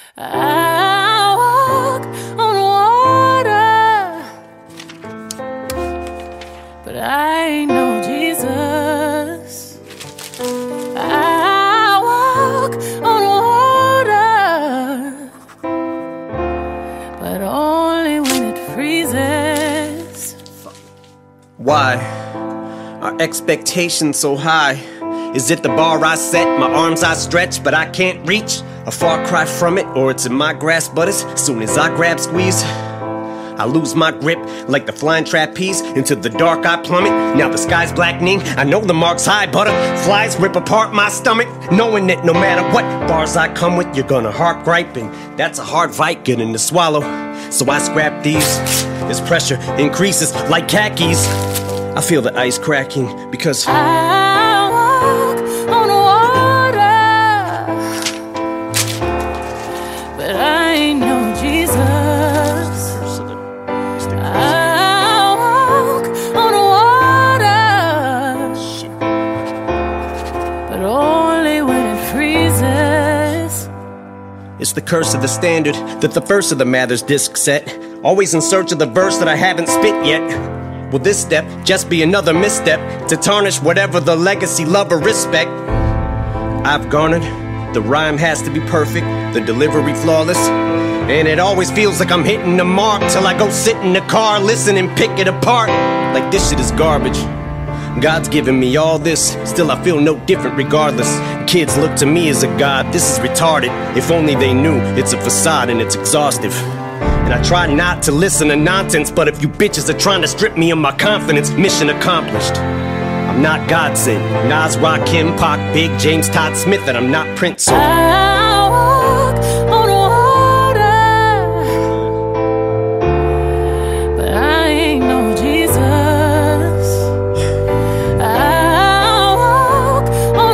I walk on water, but I ain't no Jesus. I walk on water, but only when it freezes. Why are expectations so high? Is it the bar I set, my arms I stretch, but I can't reach? A far cry from it, or it's in my grasp, but as soon as I grab, squeeze, I lose my grip like the flying trapeze. Into the dark I plummet, now the sky's blackening. I know the mark's high, butterflies rip apart my stomach, knowing that no matter what bars I come with, you're gonna heart gripe, and that's a hard fight getting to swallow. So I scrap these, as pressure increases like khakis. I feel the ice cracking because I walk on water, but I ain't no Jesus. I walk on water, but only when it freezes. it's the curse of the standard that the first of the Mathers disc set. Always in search of the verse that I haven't spit yet. Will this step just be another misstep to tarnish whatever the legacy, love, or respect I've garnered? The rhyme has to be perfect, the delivery flawless, and it always feels like I'm hitting the mark till I go sit in the car, listen and pick it apart like this shit is garbage. God's given me all this, still I feel no different regardless. Kids look to me as a god, this is retarded. If only they knew it's a facade and it's exhaustive. And I try not to listen to nonsense, but if you bitches are trying to strip me of my confidence, mission accomplished. I'm not God sent, Nas, Rakim, Pac, Big, James, Todd Smith, and I'm not Prince, so I walk on water, but I ain't no Jesus. I walk on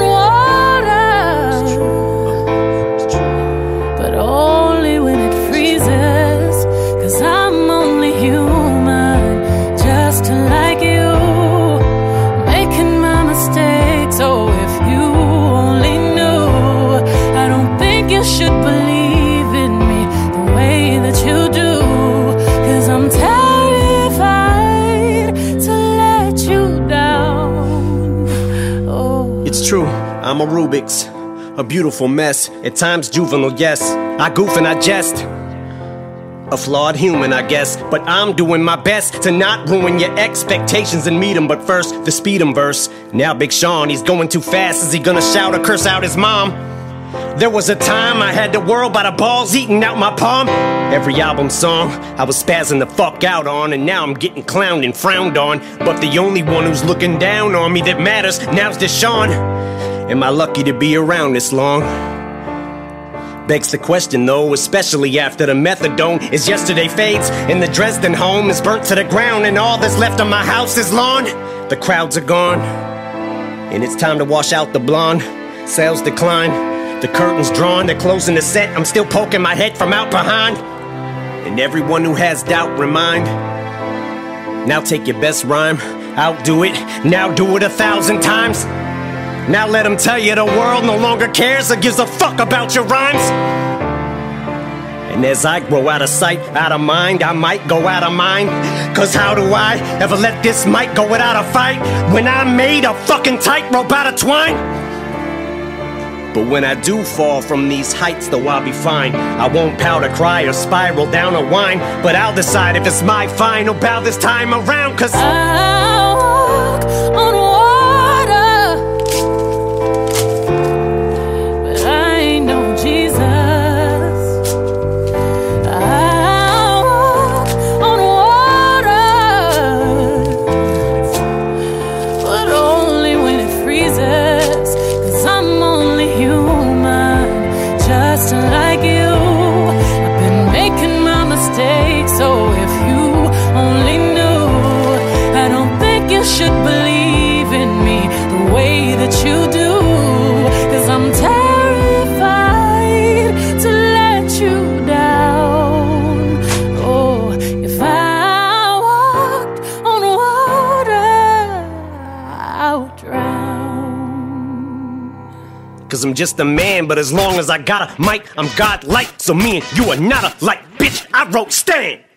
water, but only when it freezes. 'Cause I'm only human, just like you, making my mistakes. Oh, if you only knew, I don't think you should believe in me the way that you do. 'Cause I'm terrified to let you down. Oh, it's true, I'm a Rubik's, a beautiful mess, at times juvenile, yes. I goof and I jest, a flawed human, I guess, but I'm doing my best to not ruin your expectations and meet 'em. But first, the speed 'em verse. Now Big Sean, he's going too fast. Is he gonna shout or curse out his mom? There was a time I had the world by the balls eating out my palm. Every album song I was spazzing the fuck out on, and now I'm getting clowned and frowned on. But the only one who's looking down on me that matters now's Deshaun. Am I lucky to be around this long? Begs the question though, especially after the methadone is yesterday fades and the Dresden home is burnt to the ground and all that's left of my house is lawn. The crowds are gone and it's time to wash out the blonde. Sales decline, the curtains drawn, they're closing the set. I'm still poking my head from out behind, and everyone who has doubt remind, now take your best rhyme, outdo it, now do it 1,000 times. Now let them tell you the world no longer cares or gives a fuck about your rhymes. And as I grow out of sight, out of mind, I might go out of mind. 'Cause how do I ever let this mic go without a fight when I made a fucking tightrope out of twine? But when I do fall from these heights, though I'll be fine. I won't powder cry or spiral down a whine, but I'll decide if it's my final bow this time around. 'Cause I walk on water, but I ain't no Jesus. I walk on water, but only when it freezes. 'Cause I'm only human, just like you. I've been making my mistakes, so if you only knew, I don't think you should believe in me the way that you do. 'Cause I'm terrified to let you down. Oh, if I walked on water, I would drown. 'Cause I'm just a man, but as long as I got a mic, I'm godlike. So me and you are not alike, bitch. I wrote Stan.